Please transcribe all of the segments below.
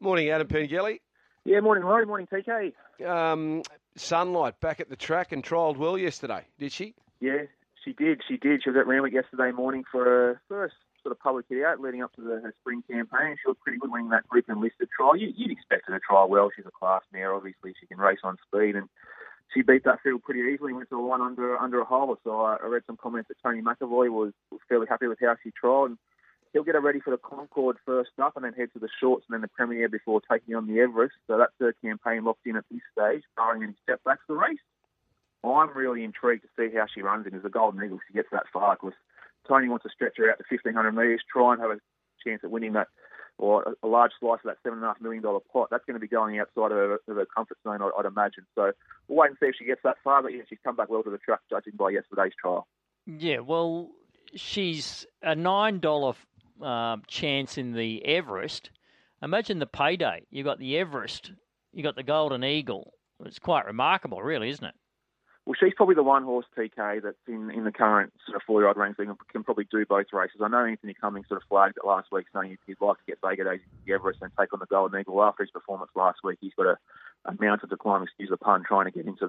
Morning, Adam Pengelly. Yeah, morning, Laurie. Morning, TK. Sunlight back at the track and trialled well yesterday, did she? Yeah, she did. She was at Randwick yesterday morning for her first sort of public hit out leading up to her spring campaign. She looked pretty good winning that group and listed trial. You'd expect her to trial well. She's a class mare. Obviously, she can race on speed, and she beat that field pretty easily. Went to a one under a hole. So I read some comments that Tony McAvoy was fairly happy with how she trialled. And he'll get her ready for the Concord first up and then head to the shorts and then the Premier before taking on the Everest. So that's her campaign locked in at this stage, barring any setbacks to the race. I'm really intrigued to see how she runs it as a Golden Eagle if she gets that far, because Tony wants to stretch her out to 1,500 metres, try and have a chance at winning that, or a large slice of that $7.5 million pot. That's going to be going outside of her comfort zone, I'd imagine. So we'll wait and see if she gets that far, but yeah, she's come back well to the track, judging by yesterday's trial. Yeah, well, she's a $9 chance in the Everest. Imagine the payday. You've got the Everest, you've got the Golden Eagle. It's quite remarkable, really, isn't it? Well, she's probably the one horse, TK, that's in the current sort of 4-year-old range and can probably do both races. I know Anthony Cummings sort of flagged it last week, saying he'd like to get Vega Days into the Everest and take on the Golden Eagle after his performance last week. He's got a mountain to climb, excuse the pun, trying to get in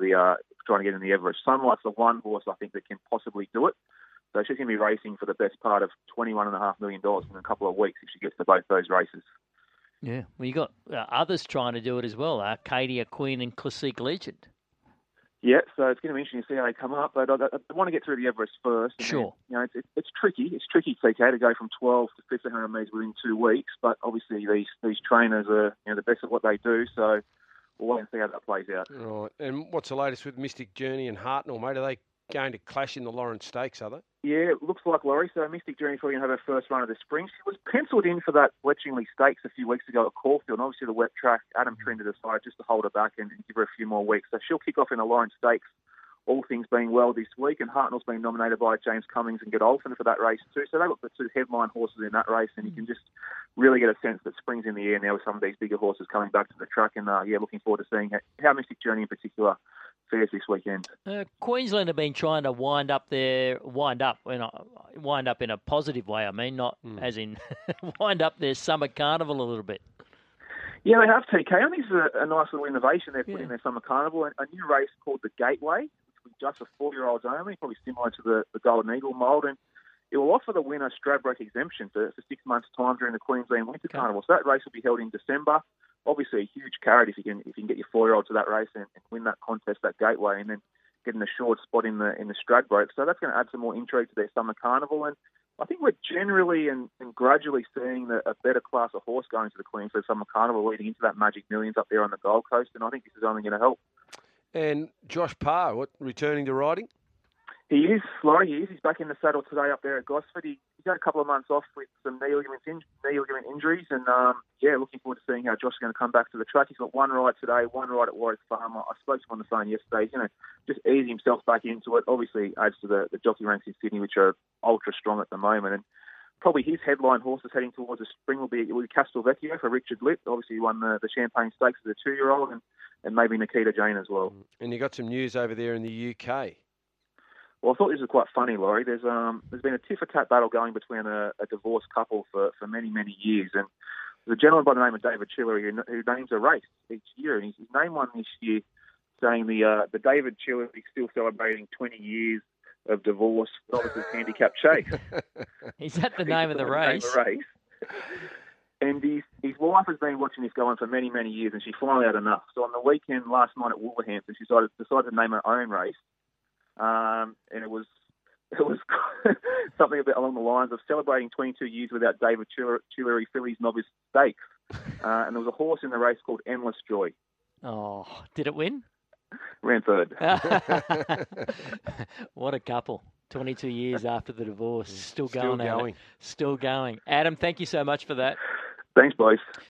the Everest. Sunlight's the one horse I think that can possibly do it. So she's going to be racing for the best part of $21.5 million in a couple of weeks if she gets to both those races. Yeah, well, you got others trying to do it as well. Arcadia Queen and Classique Legend. Yeah, so it's going to be interesting to see how they come up. But I want to get through the Everest first. Sure. Then, it's tricky. It's tricky, TK, to go from 12 to 1,500 metres within 2 weeks. But obviously these trainers are the best at what they do. So we'll wait and see how that plays out. Right. And what's the latest with Mystic Journey and Hartnell, mate? Are they going to clash in the Lawrence Stakes, are they? Yeah, it looks like Laurie. So Mystic Journey's probably going to have her first run of the spring. She was penciled in for that Fletchingly Stakes a few weeks ago at Caulfield. And obviously the wet track, Adam Trent decided just to hold her back and give her a few more weeks. So she'll kick off in the Lawrence Stakes, all things being well, this week. And Hartnell's been nominated by James Cummings and Godolphin for that race too. So they look the two headline horses in that race. And you can just really get a sense that spring's in the air now with some of these bigger horses coming back to the track. And looking forward to seeing how Mystic Journey in particular fares this weekend. Queensland have been trying to wind up in a positive way. I mean, not as in wind up their summer carnival a little bit. Yeah, they have, TK. I think it's a nice little innovation they've put in their summer carnival. A new race called the Gateway, which will be just for 4-year-olds only, probably similar to the Golden Eagle mould. And it will offer the winner Stradbroke exemption for 6 months' time during the Queensland Winter Carnival. So that race will be held in December. Obviously, a huge carrot if you can get your 4-year-old to that race and win that contest, that Gateway, and then get in a short spot in the Stradbroke. So that's going to add some more intrigue to their summer carnival. And I think we're generally and gradually seeing a better class of horse going to the Queensland Summer Carnival leading into that Magic Millions up there on the Gold Coast. And I think this is only going to help. And Josh Parr, returning to riding? He is, Laurie. He is. He's back in the saddle today up there at Gosford. He's had a couple of months off with some knee ligament injuries, and looking forward to seeing how Josh is going to come back to the track. He's got one ride today, one ride at Warwick Farm. I spoke to him on the phone yesterday. Just easing himself back into it. Obviously, adds to the jockey ranks in Sydney, which are ultra strong at the moment, and probably his headline horses heading towards the spring will be Castelvecchio for Richard Litt. Obviously, he won the Champagne Stakes as a 2-year-old, and maybe Nikita Jane as well. And you got some news over there in the UK. Well, I thought this was quite funny, Laurie. There's been a tit-for-tat battle going between a divorced couple for many, many years. And there's a gentleman by the name of David Chillery who names a race each year. And he's named one this year saying the David Chillery still celebrating 20 years of divorce novices handicap chase. Is that the name of the race? And his wife has been watching this going for many, many years, and she finally had enough. So on the weekend last night at Wolverhampton, she decided to name her own race. And it was something a bit along the lines of celebrating 22 years without David Chillery Fillies Novice Stakes. And there was a horse in the race called Endless Joy. Oh, did it win? Ran third. What a couple. 22 years after the divorce. Still going. Still going. Adam, thank you so much for that. Thanks, boys.